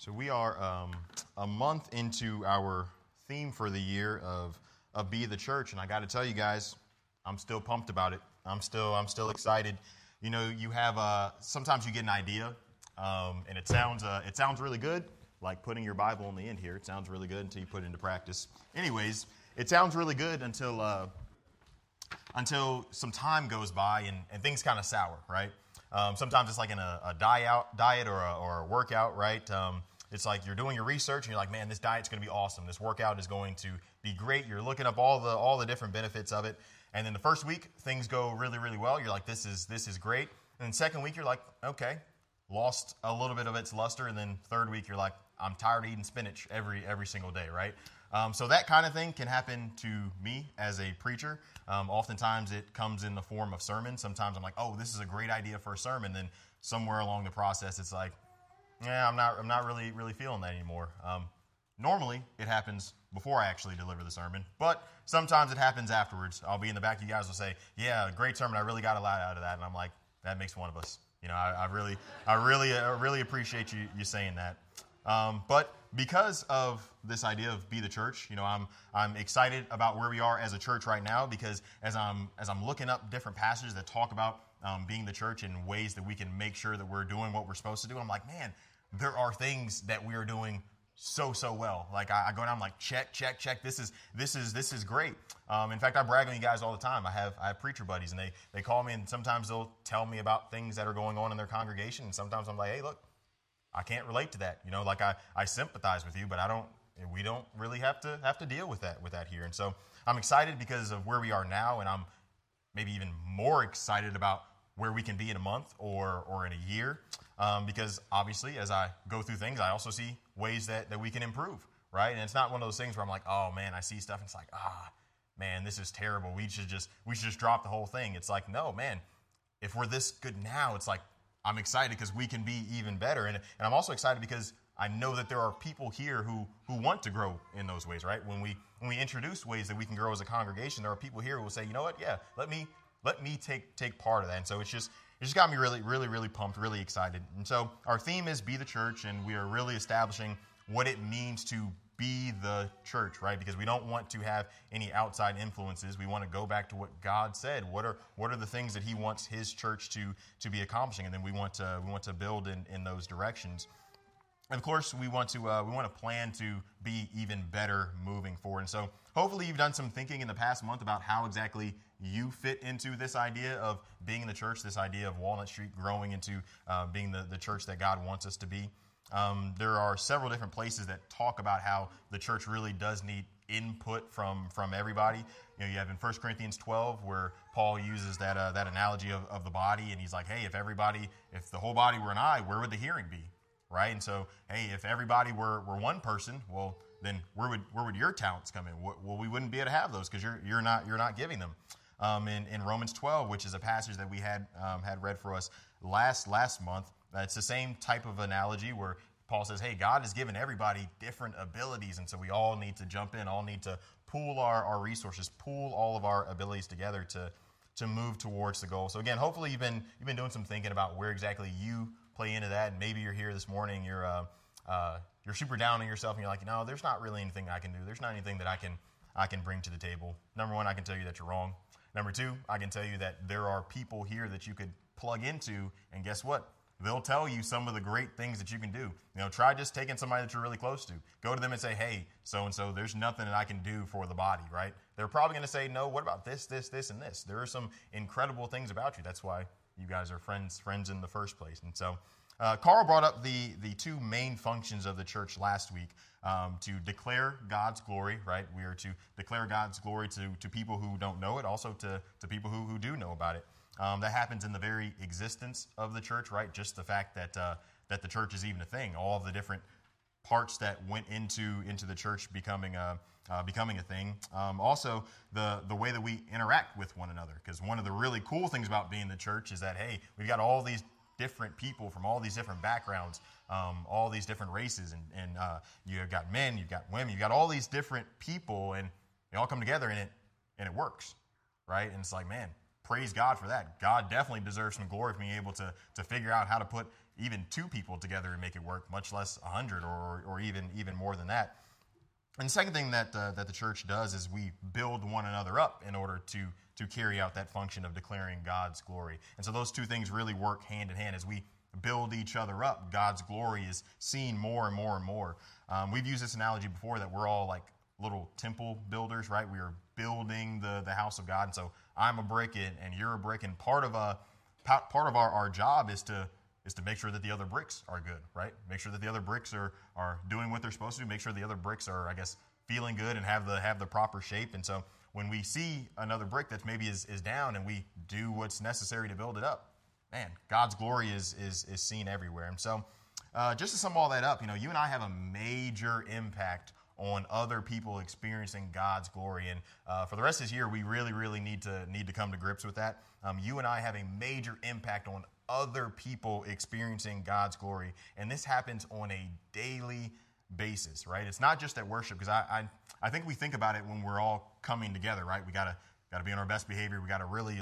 So we are a month into our theme for the year of Be the Church, and I got to tell you guys, I'm still pumped about it. I'm still excited. You know, you have sometimes you get an idea, and it sounds really good, like putting your Bible on the end here. It sounds really good until you put it into practice. Anyways, it sounds really good until some time goes by and things kind of sour, right? Sometimes it's like in a diet or a workout, right? It's like you're doing your research and you're like, man, this diet's going to be awesome. This workout is going to be great. You're looking up all the different benefits of it. And then the first week, things go really, really well. You're like, this is great. And then second week, you're like, okay, lost a little bit of its luster. And then third week, you're like, I'm tired of eating spinach every single day, right? So that kind of thing can happen to me as a preacher. Oftentimes it comes in the form of sermons. Sometimes I'm like, oh, this is a great idea for a sermon. Then somewhere along the process, it's like, yeah, I'm not really feeling that anymore. Normally it happens before I actually deliver the sermon, but sometimes it happens afterwards. I'll be in the back. You guys will say, yeah, great sermon. I really got a lot out of that. And I'm like, that makes one of us. You know, I really appreciate you saying that. But because of this idea of Be the Church, you know, I'm excited about where we are as a church right now, because as I'm looking up different passages that talk about being the church and ways that we can make sure that we're doing what we're supposed to do, I'm like, man, there are things that we are doing so well. Like I go down, I'm like, check. This is great. In fact, I brag on you guys all the time. I have preacher buddies, and they call me, and sometimes they'll tell me about things that are going on in their congregation, and sometimes I'm like, hey, look, I can't relate to that. You know, like I sympathize with you, but we don't really have to deal with that here. And so I'm excited because of where we are now, and I'm maybe even more excited about where we can be in a month or in a year. Because obviously, as I go through things, I also see ways that we can improve, right? And it's not one of those things where I'm like, oh man, I see stuff and it's like, man, this is terrible. We should just drop the whole thing. It's like, no, man, if we're this good now, it's like, I'm excited because we can be even better. And I'm also excited because I know that there are people here who want to grow in those ways, right? When we introduce ways that we can grow as a congregation, there are people here who will say, you know what, yeah, let me take part of that. And so it just got me really pumped, really excited. And so our theme is Be the Church, and we are really establishing what it means to be the church, right? Because we don't want to have any outside influences. We want to go back to what God said. What are the things that He wants His church to be accomplishing, and then we want to build in those directions. And of course, we want to plan to be even better moving forward. And so hopefully you've done some thinking in the past month about how exactly you fit into this idea of being in the church, this idea of Walnut Street growing into being the church that God wants us to be. There are several different places that talk about how the church really does need input from everybody. You know, you have in 1 Corinthians 12 where Paul uses that analogy of the body, and he's like, hey, if the whole body were an eye, where would the hearing be? Right? And so, hey, if everybody were one person, well, then where would your talents come in? Well, we wouldn't be able to have those because you're not giving them. In Romans 12, which is a passage that we had read for us last month, it's the same type of analogy where Paul says, hey, God has given everybody different abilities, and so we all need to jump in, all need to pool our resources, pool all of our abilities together to move towards the goal. So again, hopefully you've been doing some thinking about where exactly you play into that, and maybe you're here this morning, you're super down on yourself, and you're like, no, there's not really anything I can do. There's not anything that I can bring to the table. Number one, I can tell you that you're wrong. Number two, I can tell you that there are people here that you could plug into, and guess what? They'll tell you some of the great things that you can do. You know, try just taking somebody that you're really close to. Go to them and say, hey, so-and-so, there's nothing that I can do for the body, right? They're probably going to say, no, what about this, and this? There are some incredible things about you. That's why you guys are friends in the first place. And so Carl brought up the two main functions of the church last week, to declare God's glory, right? We are to declare God's glory to people who don't know it, also to people who do know about it. That happens in the very existence of the church, right? Just the fact that the church is even a thing, all of the different parts that went into the church becoming a thing. Also, the way that we interact with one another, because one of the really cool things about being the church is that, hey, we've got all these different people from all these different backgrounds, all these different races, and you've got men, you've got women, you've got all these different people, and they all come together and it works, right? And it's like, man, praise God for that. God definitely deserves some glory for being able to figure out how to put even two people together and make it work, much less 100 or even more than that. And the second thing that the church does is we build one another up in order to carry out that function of declaring God's glory. And so those two things really work hand in hand. As we build each other up, God's glory is seen more and more and more. We've used this analogy before that we're all like little temple builders, right? We are building the house of God. And so I'm a brick and you're a brick. And part of our job is to make sure that the other bricks are good, right? Make sure that the other bricks are doing what they're supposed to do. Make sure the other bricks are, I guess, feeling good and have the proper shape. And so when we see another brick that maybe is down and we do what's necessary to build it up, man, God's glory is seen everywhere. And so just to sum all that up, you and I have a major impact on other people experiencing God's glory. And for the rest of this year, we really, really need to come to grips with that. You and I have a major impact on other people experiencing God's glory. And this happens on a daily basis, right? It's not just at worship, because I think we think about it when we're all coming together, right? We gotta be on our best behavior. We gotta really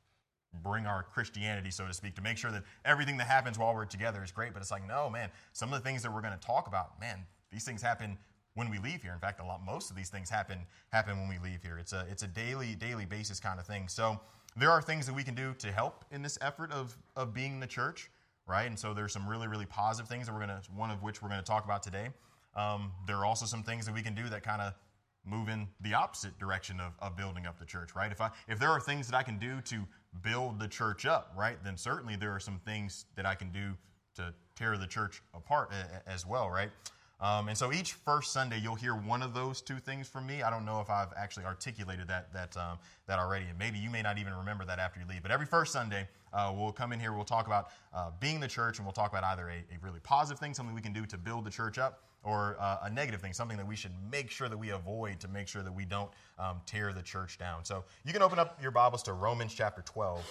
bring our Christianity, so to speak, to make sure that everything that happens while we're together is great. But it's like, no, man, some of the things that we're going to talk about, man, these things happen when we leave here. In fact, most of these things happen when we leave here. It's a daily basis kind of thing. So there are things that we can do to help in this effort of being the church, right? And so there's some really, really positive things that one of which we're going to talk about today. There are also some things that we can do that kind of move in the opposite direction of building up the church, right? If there are things that I can do to build the church up, right, then certainly there are some things that I can do to tear the church apart as well, right? And so each first Sunday, you'll hear one of those two things from me. I don't know if I've actually articulated that already, and maybe you may not even remember that after you leave. But every first Sunday, we'll come in here, we'll talk about being the church, and we'll talk about either a really positive thing, something we can do to build the church up, or a negative thing, something that we should make sure that we avoid to make sure that we don't tear the church down. So you can open up your Bibles to Romans chapter 12.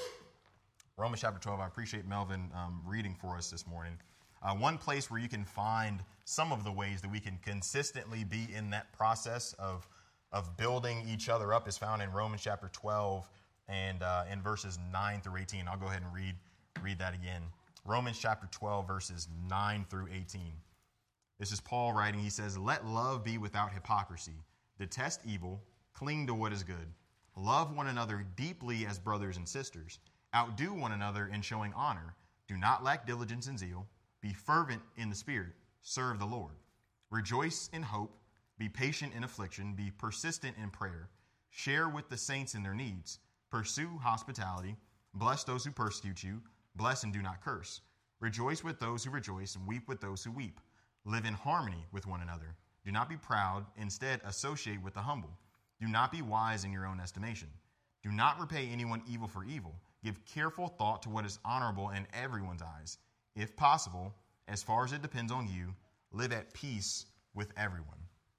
Romans chapter 12, I appreciate Melvin reading for us this morning. One place where you can find some of the ways that we can consistently be in that process of building each other up is found in Romans chapter 12 and in verses 9 through 18. I'll go ahead and read that again. Romans chapter 12, verses 9 through 18. This is Paul writing. He says, "Let love be without hypocrisy. Detest evil. Cling to what is good. Love one another deeply as brothers and sisters. Outdo one another in showing honor. Do not lack diligence and zeal. Be fervent in the Spirit. Serve the Lord. Rejoice in hope. Be patient in affliction. Be persistent in prayer. Share with the saints in their needs. Pursue hospitality. Bless those who persecute you. Bless and do not curse. Rejoice with those who rejoice and weep with those who weep. Live in harmony with one another. Do not be proud. Instead, associate with the humble. Do not be wise in your own estimation. Do not repay anyone evil for evil. Give careful thought to what is honorable in everyone's eyes. If possible, as far as it depends on you, live at peace with everyone."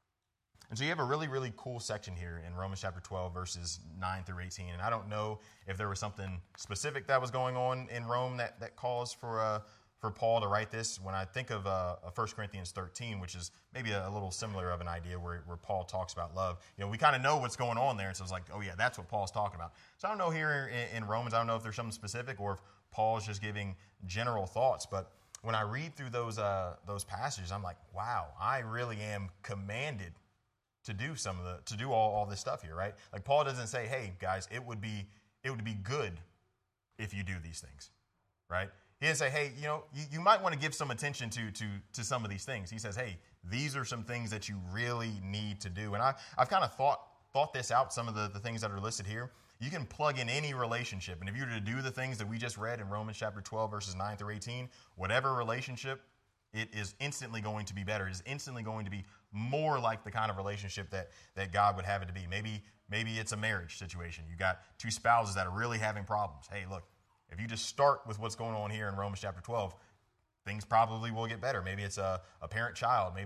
And so you have a really, really cool section here in Romans chapter 12, verses 9 through 18. And I don't know if there was something specific that was going on in Rome that caused for Paul to write this. When I think of 1 Corinthians 13, which is maybe a little similar of an idea where Paul talks about love, we kind of know what's going on there. And so it's like, oh yeah, that's what Paul's talking about. So I don't know here in Romans, I don't know if there's something specific or if Paul's just giving general thoughts. But when I read through those passages, I'm like, wow, I really am commanded to do all this stuff here, right? Like Paul doesn't say, hey guys, it would be good if you do these things, right? He didn't say, hey, you might want to give some attention to some of these things. He says, hey, these are some things that you really need to do. And I've kind of thought this out, some of the things that are listed here. You can plug in any relationship. And if you were to do the things that we just read in Romans chapter 12, verses 9 through 18, whatever relationship, it is instantly going to be better. It is instantly going to be more like the kind of relationship that God would have it to be. Maybe it's a marriage situation. You got two spouses that are really having problems. Hey, look, if you just start with what's going on here in Romans chapter 12, things probably will get better. Maybe it's a parent-child. Maybe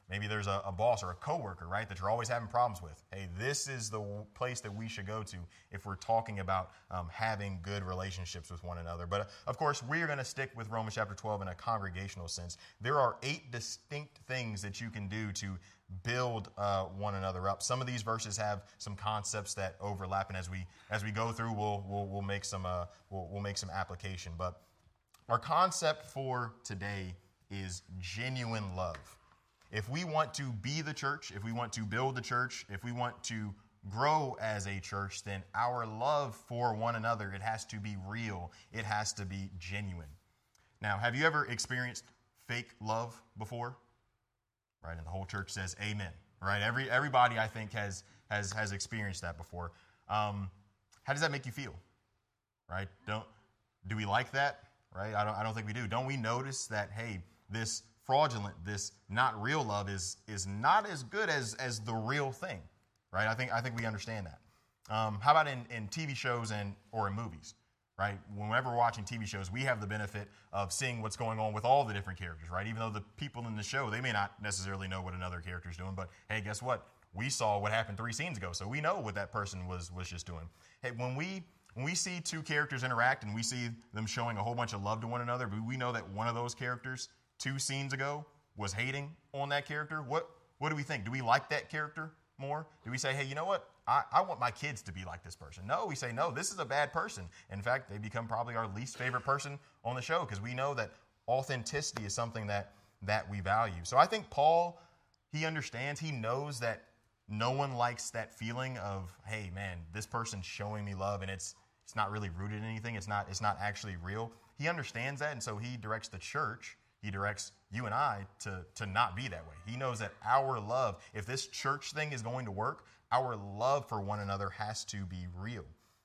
Maybe there's a boss or a coworker, right, that you're always having problems with. Hey, this is the place that we should go to if we're talking about having good relationships with one another. But of course, we are going to stick with Romans chapter 12 in a congregational sense. There are 8 distinct things that you can do to build one another up. Some of these verses have some concepts that overlap, and as we go through, we'll make some application. But our concept for today is genuine love. If we want to be the church, if we want to build the church, if we want to grow as a church, then our love for one another, it has to be real. It has to be genuine. Now, have you ever experienced fake love before? Right, and the whole church says amen. Right, everybody I think has experienced that before. How does that make you feel? Right, do we like that? Right, I don't think we do. Don't we notice that, hey, this fraudulent, this not real love is not as good as the real thing, right? I think we understand that. How about in TV shows or in movies, right? Whenever we're watching TV shows, we have the benefit of seeing what's going on with all the different characters, right? Even though the people in the show, they may not necessarily know what another character is doing, but hey, guess what? We saw what happened 3 scenes ago, so we know what that person was just doing. Hey, when we see 2 characters interact and we see them showing a whole bunch of love to one another, but we know that one of those characters 2 scenes ago was hating on that character, what do we think? Do we like that character more? Do we say, hey, you know what? I want my kids to be like this person? No, we say, no, this is a bad person. In fact, they become probably our least favorite person on the show because we know that authenticity is something that we value. So I think Paul, he understands, he knows that no one likes that feeling of, hey, man, this person's showing me love and it's not really rooted in anything. It's not actually real. He understands that, and so he directs the church. He directs you and I to not be that way. He knows that our love, if this church thing is going to work, our love for one another has to be real.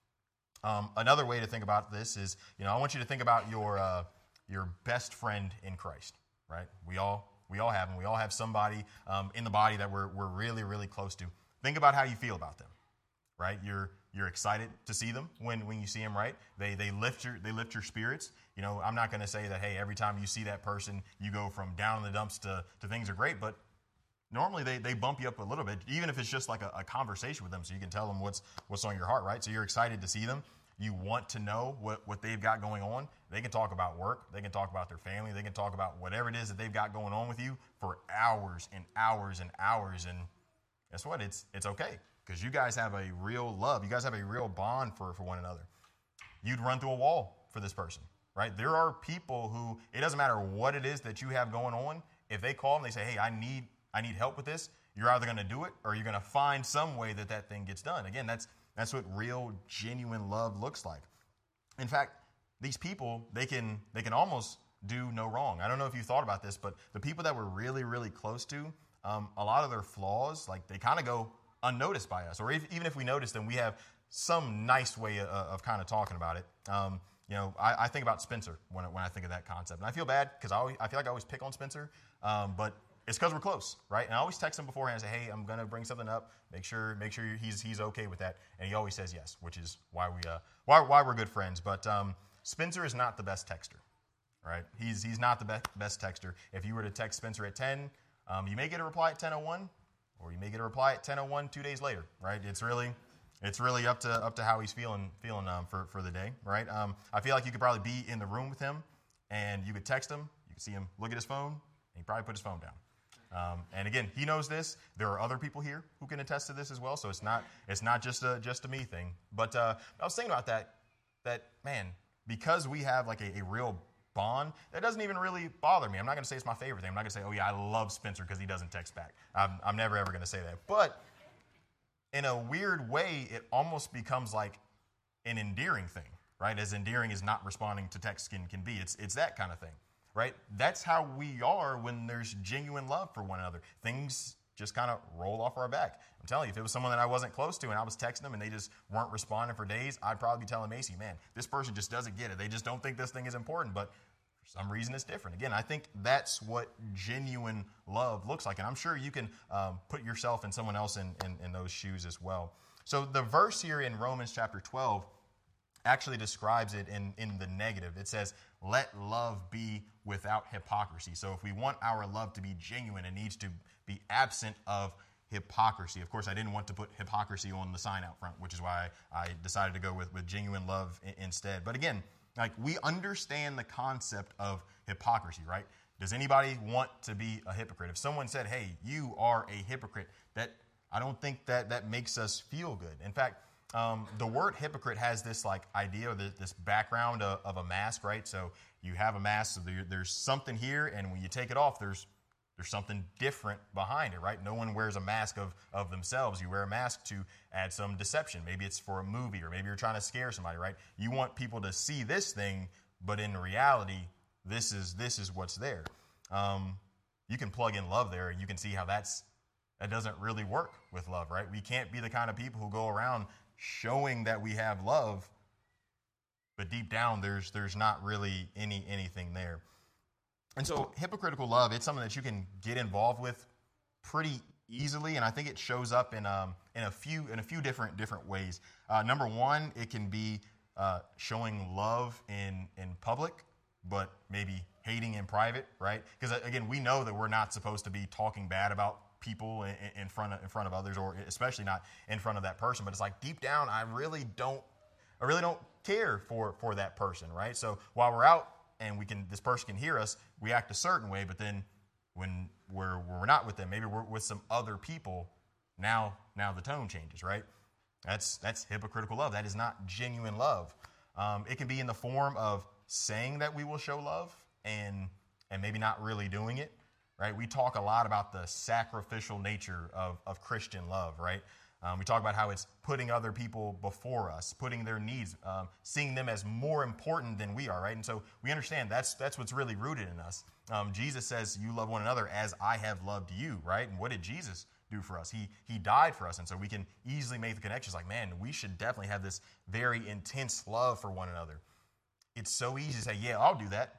Another way to think about this is, I want you to think about your best friend in Christ, right? We all have them. We all have somebody in the body that we're really, really close to. Think about how you feel about them, right? You're excited to see them when you see them, right? They lift your spirits. I'm not going to say that, hey, every time you see that person, you go from down in the dumps to things are great, but normally they bump you up a little bit, even if it's just like a conversation with them so you can tell them what's on your heart, right? So you're excited to see them. You want to know what they've got going on. They can talk about work. They can talk about their family. They can talk about whatever it is that they've got going on with you for hours and hours and hours. And guess what? It's okay because you guys have a real love. You guys have a real bond for one another. You'd run through a wall for this person, right? There are people who, it doesn't matter what it is that you have going on. If they call and they say, hey, I need help with this, you're either going to do it or you're going to find some way that thing gets done. Again, that's what real, genuine love looks like. In fact, these people, they can almost do no wrong. I don't know if you thought about this, but the people that we're really, really close to, a lot of their flaws, like they kind of go unnoticed by us. Or even if we notice them, we have some nice way of kind of talking about it. I think about Spencer when I think of that concept. And I feel bad because I feel like I always pick on Spencer, but it's because we're close, right? And I always text him beforehand and say, hey, I'm going to bring something up. Make sure he's okay with that. And he always says yes, which is why we're good friends. But Spencer is not the best texter, right? He's not the best texter. If you were to text Spencer at 10, you may get a reply at 10:01, or you may get a reply at 10:01 2 days later, right? It's really up to how he's feeling for the day, right? I feel like you could probably be in the room with him, and you could text him. You could see him look at his phone, and he'd probably put his phone down. And again, he knows this. There are other people here who can attest to this as well. So it's not just a me thing. But I was thinking about that man, because we have like a real bond, that doesn't even really bother me. I'm not going to say it's my favorite thing. I'm not going to say, oh yeah, I love Spencer because he doesn't text back. I'm never ever going to say that. But in a weird way, it almost becomes like an endearing thing, right? As endearing as not responding to text can be. It's that kind of thing. Right? That's how we are when there's genuine love for one another. Things just kind of roll off our back. I'm telling you, if it was someone that I wasn't close to and I was texting them and they just weren't responding for days, I'd probably be telling Macy, man, this person just doesn't get it. They just don't think this thing is important, but for some reason it's different. Again, I think that's what genuine love looks like, and I'm sure you can put yourself and someone else in those shoes as well. So the verse here in Romans chapter 12, actually describes it in the negative. It says, let love be without hypocrisy. So if we want our love to be genuine, it needs to be absent of hypocrisy. Of course, I didn't want to put hypocrisy on the sign out front, which is why I decided to go with genuine love instead. But again, like, we understand the concept of hypocrisy, right? Does anybody want to be a hypocrite? If someone said, hey, you are a hypocrite, that I don't think that makes us feel good. In fact, the word hypocrite has this like idea or this background of a mask, right? So you have a mask, so there's something here, and when you take it off, there's something different behind it, right? No one wears a mask of themselves. You wear a mask to add some deception. Maybe it's for a movie, or maybe you're trying to scare somebody, right? You want people to see this thing, but in reality, this is what's there. You can plug in love there, and you can see how that doesn't really work with love, right? We can't be the kind of people who go around showing that we have love, but deep down there's not really anything there. And so hypocritical love, it's something that you can get involved with pretty easily, and I think it shows up in a few different ways. Number one, it can be showing love in public, but maybe hating in private, right? Because again, we know that we're not supposed to be talking bad about people in front of others, or especially not in front of that person. But it's like, deep down, I really don't care for that person, right? So while we're out and this person can hear us, we act a certain way, but then when we're not with them, maybe we're with some other people, now the tone changes, right? That's hypocritical love. That is not genuine love. It can be in the form of saying that we will show love and maybe not really doing it, right? We talk a lot about the sacrificial nature of Christian love, right? We talk about how it's putting other people before us, putting their needs, seeing them as more important than we are, right? And so we understand that's what's really rooted in us. Jesus says, you love one another as I have loved you, right? And what did Jesus do for us? He died for us. And so we can easily make the connections like, man, we should definitely have this very intense love for one another. It's so easy to say, yeah, I'll do that.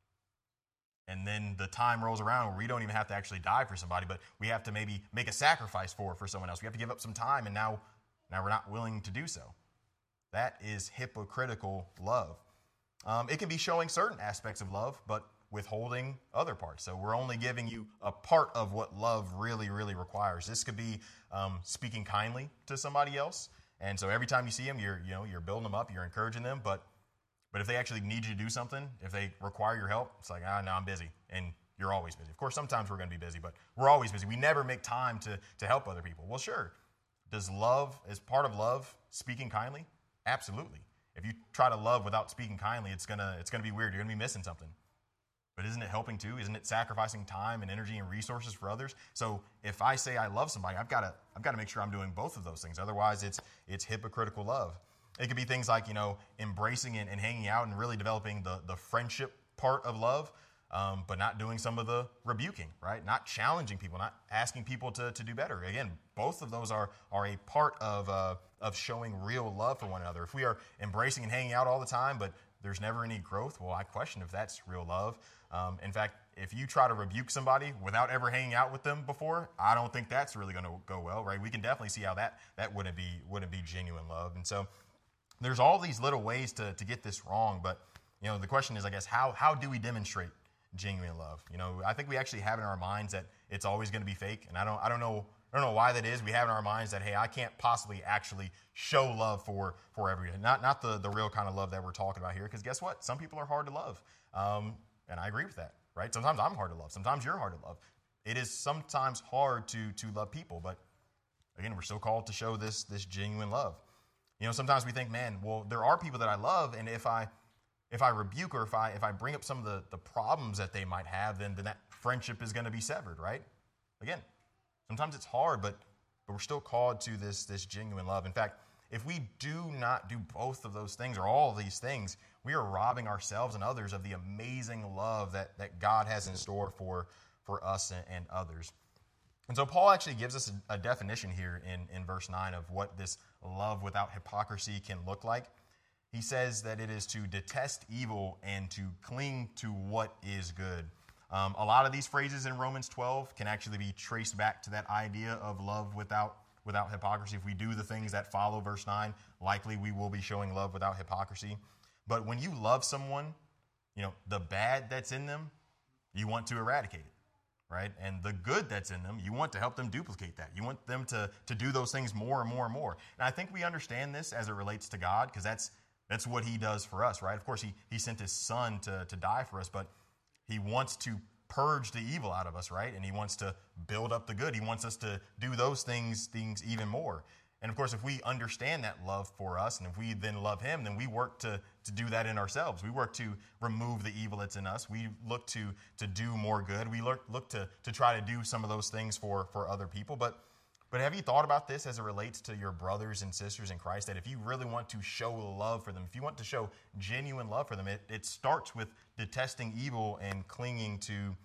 And then the time rolls around where we don't even have to actually die for somebody, but we have to maybe make a sacrifice for someone else. We have to give up some time, and now we're not willing to do so. That is hypocritical love. It can be showing certain aspects of love, but withholding other parts. So we're only giving you a part of what love really, really requires. This could be speaking kindly to somebody else, and so every time you see them, you're building them up, you're encouraging them, but if they actually need you to do something, if they require your help, it's like, no, I'm busy. And you're always busy. Of course, sometimes we're going to be busy, but we're always busy. We never make time to help other people. Well, sure. Is part of love speaking kindly? Absolutely. If you try to love without speaking kindly, it's gonna be weird. You're going to be missing something. But isn't it helping too? Isn't it sacrificing time and energy and resources for others? So if I say I love somebody, I've got to make sure I'm doing both of those things. Otherwise, it's hypocritical love. It could be things like, embracing and hanging out and really developing the friendship part of love, but not doing some of the rebuking, right? Not challenging people, not asking people to do better. Again, both of those are a part of showing real love for one another. If we are embracing and hanging out all the time, but there's never any growth, well, I question if that's real love. In fact, if you try to rebuke somebody without ever hanging out with them before, I don't think that's really going to go well, right? We can definitely see how that wouldn't be genuine love. And so there's all these little ways to get this wrong, but the question is, I guess, how do we demonstrate genuine love? I think we actually have in our minds that it's always going to be fake, and I don't know why that is. We have in our minds that, hey, I can't possibly actually show love for everyone. Not the real kind of love that we're talking about here, because guess what? Some people are hard to love, and I agree with that, right? Sometimes I'm hard to love. Sometimes you're hard to love. It is sometimes hard to love people, but again, we're still called to show this genuine love. Sometimes we think, man, well, there are people that I love, and if I rebuke or if I bring up some of the problems that they might have, then that friendship is going to be severed, right? Again, sometimes it's hard, but we're still called to this genuine love. In fact, if we do not do both of those things or all of these things, we are robbing ourselves and others of the amazing love that God has in store for us and others. And so Paul actually gives us a definition here in verse 9 of what this love without hypocrisy can look like. He says that it is to detest evil and to cling to what is good. A lot of these phrases in Romans 12 can actually be traced back to that idea of love without without hypocrisy. If we do the things that follow verse 9, likely we will be showing love without hypocrisy. But when you love someone, the bad that's in them, you want to eradicate it. Right? And the good that's in them, you want to help them duplicate that. You want them to do those things more and more and more. And I think we understand this as it relates to God, because that's what he does for us, right? Of course, he sent his son to die for us, but he wants to purge the evil out of us, right? And he wants to build up the good. He wants us to do those things even more. And of course, if we understand that love for us, and if we then love him, then we work to do that in ourselves. We work to remove the evil that's in us. We look to do more good. We look to try to do some of those things for other people. But have you thought about this as it relates to your brothers and sisters in Christ, that if you really want to show love for them, if you want to show genuine love for them, it starts with detesting evil and clinging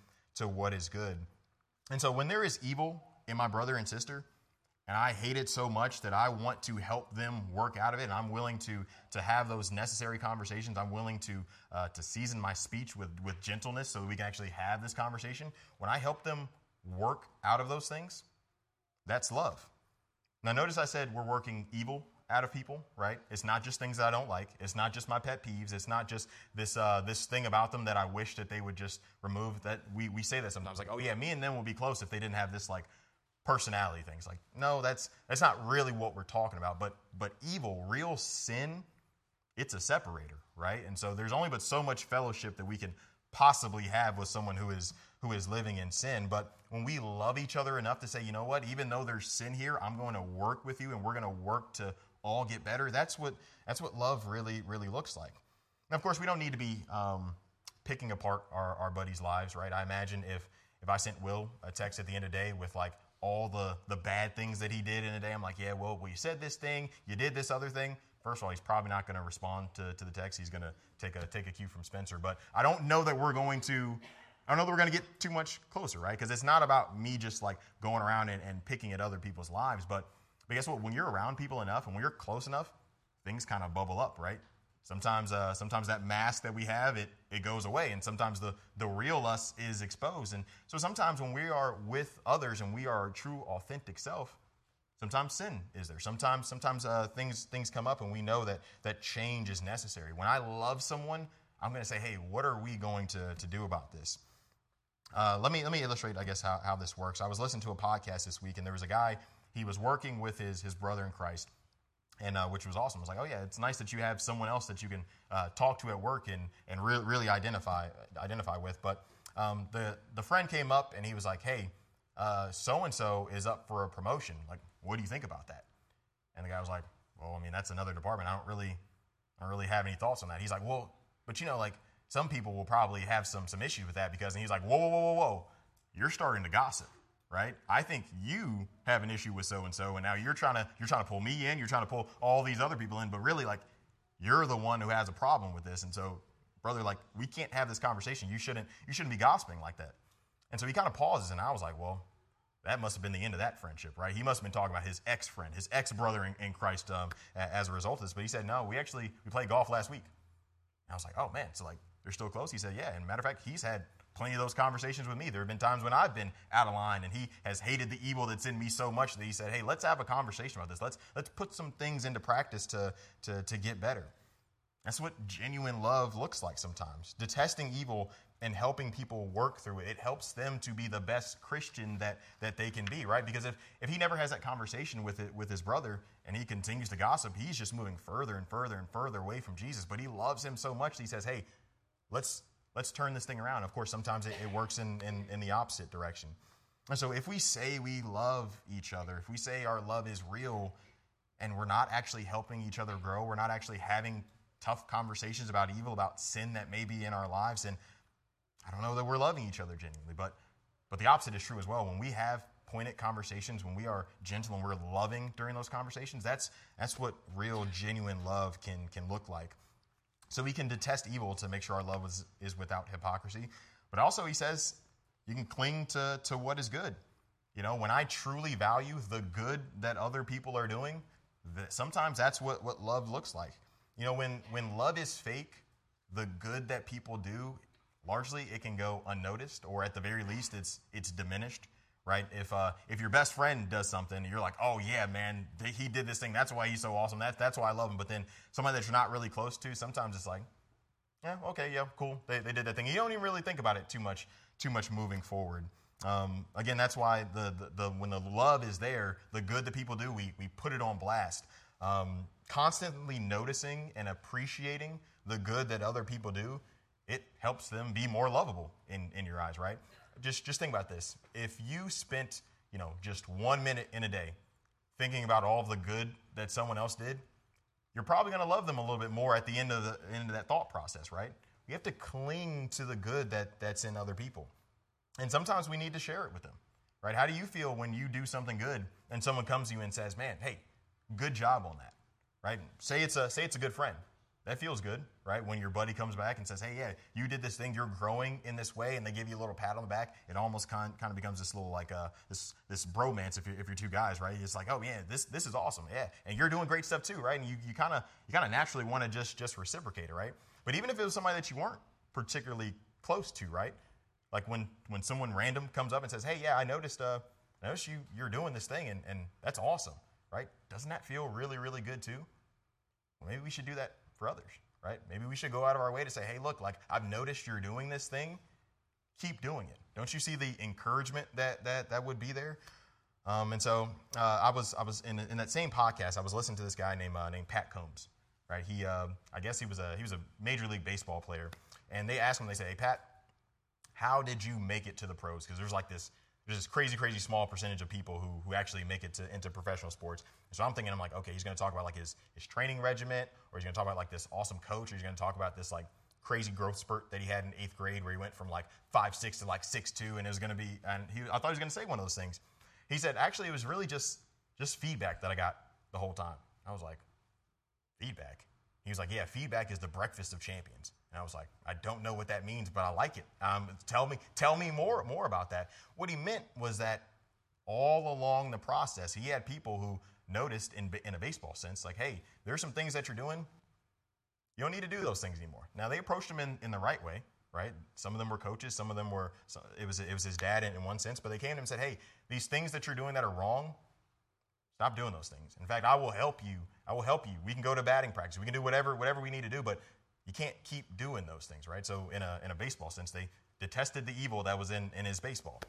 to what is good. And so when there is evil in my brother and sister, and I hate it so much that I want to help them work out of it, and I'm willing to have those necessary conversations. I'm willing to season my speech with gentleness so that we can actually have this conversation. When I help them work out of those things, that's love. Now, notice I said we're working evil out of people, right? It's not just things that I don't like. It's not just my pet peeves. It's not just this thing about them that I wish that they would just remove. That we say that sometimes, like, oh yeah, me and them will be close if they didn't have this personality things. Like, no, that's not really what we're talking about. But evil, real sin, it's a separator, right? And so there's only but so much fellowship that we can possibly have with someone who is living in sin. But when we love each other enough to say, you know what, even though there's sin here, I'm going to work with you, and we're going to work to all get better. That's what love really, really looks like. Now, of course, we don't need to be picking apart our buddies' lives, right? I imagine if I sent Will a text at the end of the day with all the bad things that he did in a day, I'm like, yeah, well, you said this thing, you did this other thing. First of all, he's probably not going to respond to the text. He's going to take a cue from Spencer. But I don't know that we're going to get too much closer, right? Because it's not about me just going around and picking at other people's lives. But guess what? When you're around people enough and when you're close enough, things kind of bubble up, right? Sometimes that mask that we have, it goes away, and sometimes the real us is exposed. And so sometimes when we are with others and we are our true, authentic self, sometimes sin is there. Sometimes things come up, and we know that change is necessary. When I love someone, I'm going to say, hey, what are we going to do about this? Let me illustrate, I guess, how this works. I was listening to a podcast this week, and there was a guy, he was working with his brother in Christ, and which was awesome. I was like, oh yeah, it's nice that you have someone else that you can talk to at work and really identify with. But the friend came up and he was like, hey, so-and-so is up for a promotion. Like, what do you think about that? And the guy was like, well, I mean, that's another department. I don't really have any thoughts on that. He's like, well, but some people will probably have some issues with that because, and he's like, whoa, you're starting to gossip. Right? I think you have an issue with so-and-so, and now you're trying to pull me in, you're trying to pull all these other people in, but really, you're the one who has a problem with this. And so, brother, we can't have this conversation. You shouldn't be gossiping like that. And so he kind of pauses, and I was like, well, that must have been the end of that friendship, right? He must have been talking about his ex-friend, his ex-brother in Christ as a result of this. But he said, no, we played golf last week. And I was like, oh, man, so they're still close? He said, yeah. And matter of fact, he's had plenty of those conversations with me. There have been times when I've been out of line, and he has hated the evil that's in me so much that he said, hey, let's have a conversation about this. Let's put some things into practice to get better. That's what genuine love looks like sometimes. Detesting evil and helping people work through it. It helps them to be the best Christian that they can be, right? Because if he never has that conversation with his brother and he continues to gossip, he's just moving further and further and further away from Jesus. But he loves him so much that he says, hey, let's turn this thing around. Of course, sometimes it works in the opposite direction. And so if we say we love each other, if we say our love is real, and we're not actually helping each other grow, we're not actually having tough conversations about evil, about sin that may be in our lives, then I don't know that we're loving each other genuinely. But the opposite is true as well. When we have pointed conversations, when we are gentle and we're loving during those conversations, that's what real, genuine love can look like. So we can detest evil to make sure our love is without hypocrisy. But also he says you can cling to what is good. When I truly value the good that other people are doing, sometimes that's what love looks like. When love is fake, the good that people do, largely it can go unnoticed, or at the very least it's diminished, right? If your best friend does something, you're like, oh yeah, man, he did this thing. That's why he's so awesome. That's why I love him. But then somebody that you're not really close to, sometimes it's like, yeah, okay, yeah, cool. They did that thing. You don't even really think about it too much moving forward. Again, that's why the when the love is there, the good that people do, we put it on blast. Constantly noticing and appreciating the good that other people do, it helps them be more lovable in your eyes, right? Just think about this. If you spent, just 1 minute in a day thinking about all of the good that someone else did, you're probably going to love them a little bit more at the end of that thought process, right? You have to cling to the good that's in other people. And sometimes we need to share it with them, right? How do you feel when you do something good and someone comes to you and says, man, hey, good job on that, right? Say it's a good friend. That feels good, right? When your buddy comes back and says, hey, yeah, you did this thing, you're growing in this way, and they give you a little pat on the back, it almost kind of becomes this little this bromance if you're two guys, right? It's like, oh yeah, this is awesome, yeah, and you're doing great stuff too, right? And you kind of naturally want to just reciprocate it, right? But even if it was somebody that you weren't particularly close to, right? Like when someone random comes up and says, hey, yeah, I noticed you're doing this thing, and that's awesome, right? Doesn't that feel really, really good too? Well, maybe we should do that for others, right? Maybe we should go out of our way to say, hey, look, like I've noticed you're doing this thing. Keep doing it. Don't you see the encouragement that would be there? And so I was in that same podcast. I was listening to this guy named Pat Combs, right? I guess he was a Major League Baseball player, and they asked him. They say, hey, Pat, how did you make it to the pros? Because there's this crazy small percentage of people who actually make it into professional sports. And so I'm like, okay, he's going to talk about like his training regiment, or he's going to talk about like this awesome coach, or he's going to talk about this like crazy growth spurt that he had in 8th grade where he went from like 5'6" to like 6'2", and it was going to be, I thought he was going to say one of those things. He said, actually, it was really just feedback that I got the whole time. I was like, feedback? He was like, yeah, feedback is the breakfast of champions. And I was like, I don't know what that means, but I like it. Tell me more about that. What he meant was that all along the process, he had people who noticed in a baseball sense, like, hey, there's some things that you're doing. You don't need to do those things anymore. Now, they approached him in the right way, right? Some of them were coaches. Some of them were, it was his dad in one sense. But they came to him and said, hey, these things that you're doing that are wrong, stop doing those things. In fact, I will help you. We can go to batting practice. We can do whatever we need to do, but you can't keep doing those things, right? So in a baseball sense, they detested the evil that was in his baseball.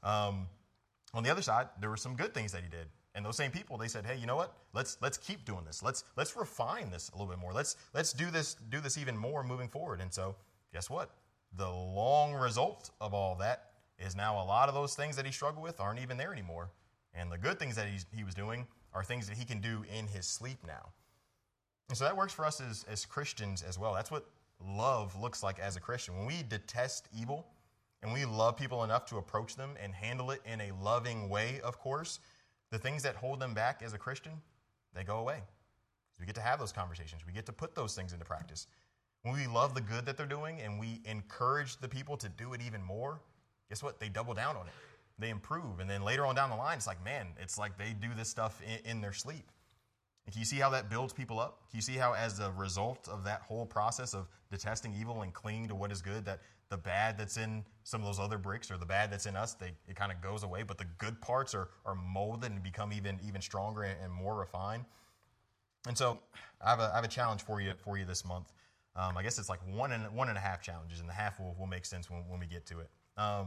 On the other side, there were some good things that he did. And those same people, they said, hey, you know what? Let's keep doing this. Let's refine this a little bit more. Let's do this even more moving forward. And so guess what? The long result of all that is now a lot of those things that he struggled with aren't even there anymore. And the good things that he was doing are things that he can do in his sleep now. And so that works for us as Christians as well. That's what love looks like as a Christian. When we detest evil and we love people enough to approach them and handle it in a loving way, of course, the things that hold them back as a Christian, they go away. We get to have those conversations. We get to put those things into practice. When we love the good that they're doing and we encourage the people to do it even more, guess what? They double down on it. They improve. And then later on down the line, it's like, man, it's like they do this stuff in their sleep. And can you see how that builds people up? Can you see how as a result of that whole process of detesting evil and clinging to what is good, that the bad that's in some of those other bricks or the bad that's in us, it kind of goes away, but the good parts are molded and become even stronger and more refined? And so I have a challenge for you this month. I guess it's like one and a half challenges, and the half will make sense when we get to it.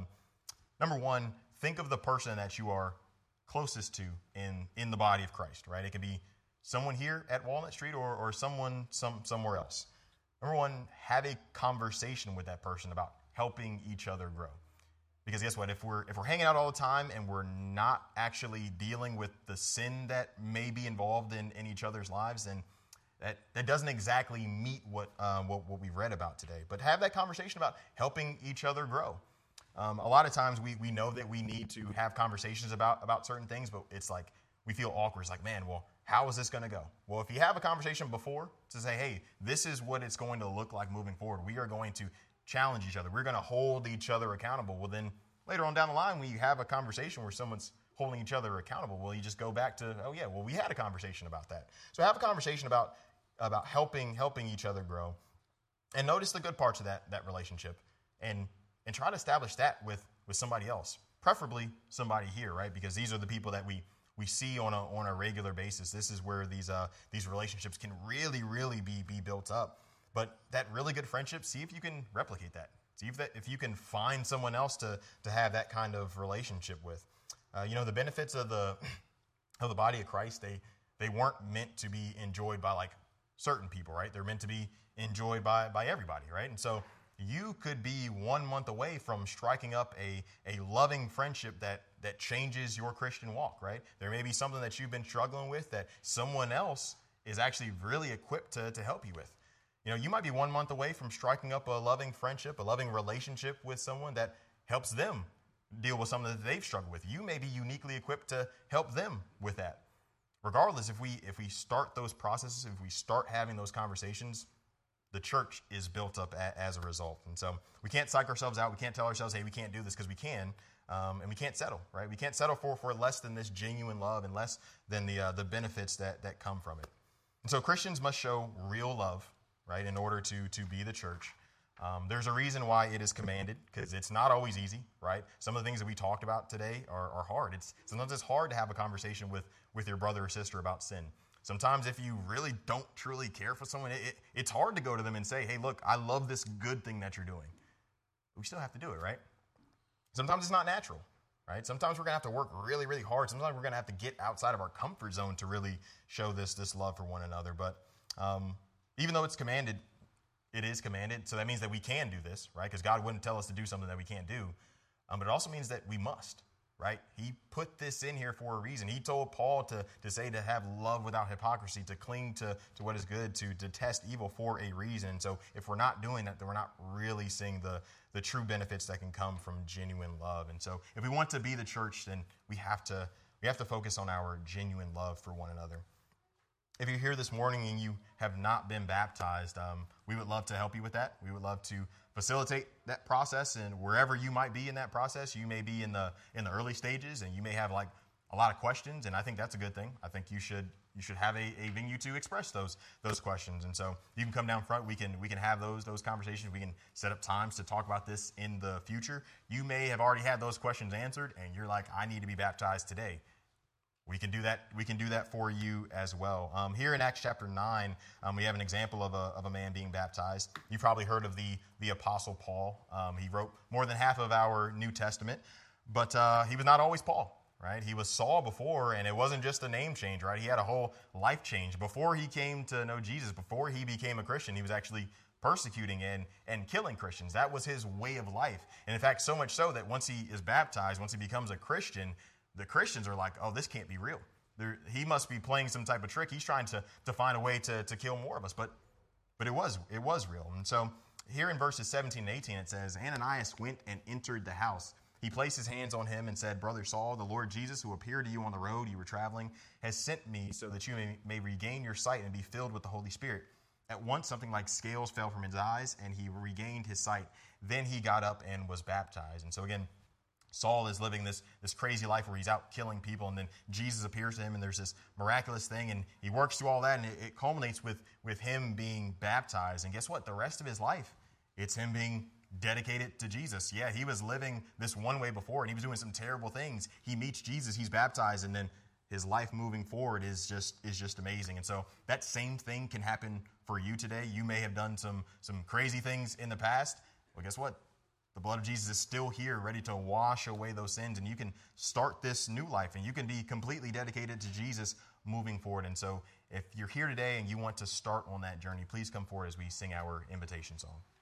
Number one, think of the person that you are closest to in the body of Christ, right? It could be someone here at Walnut Street or someone somewhere else. Number one, have a conversation with that person about helping each other grow. Because guess what? If we're hanging out all the time and we're not actually dealing with the sin that may be involved in each other's lives, then that doesn't exactly meet what we've read about today. But have that conversation about helping each other grow. A lot of times we know that we need to have conversations about certain things, but it's like we feel awkward. It's like, man, well, how is this going to go? Well, if you have a conversation before to say, hey, this is what it's going to look like moving forward. We are going to challenge each other. We're going to hold each other accountable. Well, then later on down the line, when you have a conversation where someone's holding each other accountable, well, you just go back to, oh, yeah, well, we had a conversation about that. So have a conversation about helping each other grow. And notice the good parts of that relationship and try to establish that with somebody else. preferably somebody here, right? Because these are the people that we see on a regular basis. This is where these relationships can really be built up. But that really good friendship, see if you can replicate that. See if you can find someone else to have that kind of relationship with. The benefits of the body of Christ, they weren't meant to be enjoyed by like certain people, right? They're meant to be enjoyed by everybody, right? And so you could be 1 month away from striking up a loving friendship that changes your Christian walk, right? There may be something that you've been struggling with that someone else is actually really equipped to help you with. You might be 1 month away from striking up a loving friendship, a loving relationship with someone that helps them deal with something that they've struggled with. You may be uniquely equipped to help them with that. Regardless, if we start those processes, if we start having those conversations, the church is built up as a result. And so we can't psych ourselves out. We can't tell ourselves, hey, we can't do this, because we can. And we can't settle, right? We can't settle for less than this genuine love and less than the benefits that come from it. And so Christians must show real love, right, in order to be the church. There's a reason why it is commanded, because it's not always easy, right? Some of the things that we talked about today are hard. Sometimes it's hard to have a conversation with your brother or sister about sin. Sometimes if you really don't truly care for someone, it's hard to go to them and say, hey, look, I love this good thing that you're doing. But we still have to do it, right? Sometimes it's not natural, right? Sometimes we're going to have to work really hard. Sometimes we're going to have to get outside of our comfort zone to really show this love for one another. But even though it's commanded, it is commanded. So that means that we can do this, right? Because God wouldn't tell us to do something that we can't do. But it also means that we must. Right? He put this in here for a reason. He told Paul to say to have love without hypocrisy, to cling to what is good, to detest evil for a reason. And so if we're not doing that, then we're not really seeing the true benefits that can come from genuine love. And so if we want to be the church, then we have to focus on our genuine love for one another. If you're here this morning and you have not been baptized, we would love to help you with that. We would love to facilitate that process, and wherever you might be in that process, you may be in the early stages, and you may have like a lot of questions, and I think that's a good thing. I think you should have a venue to express those questions, and so you can come down front. We can have those conversations. We can set up times to talk about this in the future. You may have already had those questions answered, and you're like, I need to be baptized today. We can do that. We can do that for you as well. Here in Acts chapter 9, we have an example of a man being baptized. You've probably heard of the Apostle Paul. He wrote more than half of our New Testament, but he was not always Paul, right? He was Saul before, and it wasn't just a name change, right? He had a whole life change. Before he came to know Jesus, before he became a Christian, he was actually persecuting and killing Christians. That was his way of life. And in fact, so much so that once he is baptized, once he becomes a Christian, the Christians are like, oh, this can't be real. He must be playing some type of trick. He's trying to find a way to kill more of us. But it was real. And so here in verses 17 and 18, it says, Ananias went and entered the house. He placed his hands on him and said, Brother Saul, the Lord Jesus, who appeared to you on the road you were traveling, has sent me so that you may regain your sight and be filled with the Holy Spirit. At once, something like scales fell from his eyes, and he regained his sight. Then he got up and was baptized. And so again, Saul is living this crazy life where he's out killing people, and then Jesus appears to him, and there's this miraculous thing, and he works through all that, and it culminates with him being baptized. And guess what? The rest of his life, it's him being dedicated to Jesus. Yeah, he was living this one way before, and he was doing some terrible things. He meets Jesus, he's baptized, and then his life moving forward is just amazing. And so that same thing can happen for you today. You may have done some crazy things in the past. Well, guess what? The blood of Jesus is still here, ready to wash away those sins, and you can start this new life, and you can be completely dedicated to Jesus moving forward. And so if you're here today and you want to start on that journey, please come forward as we sing our invitation song.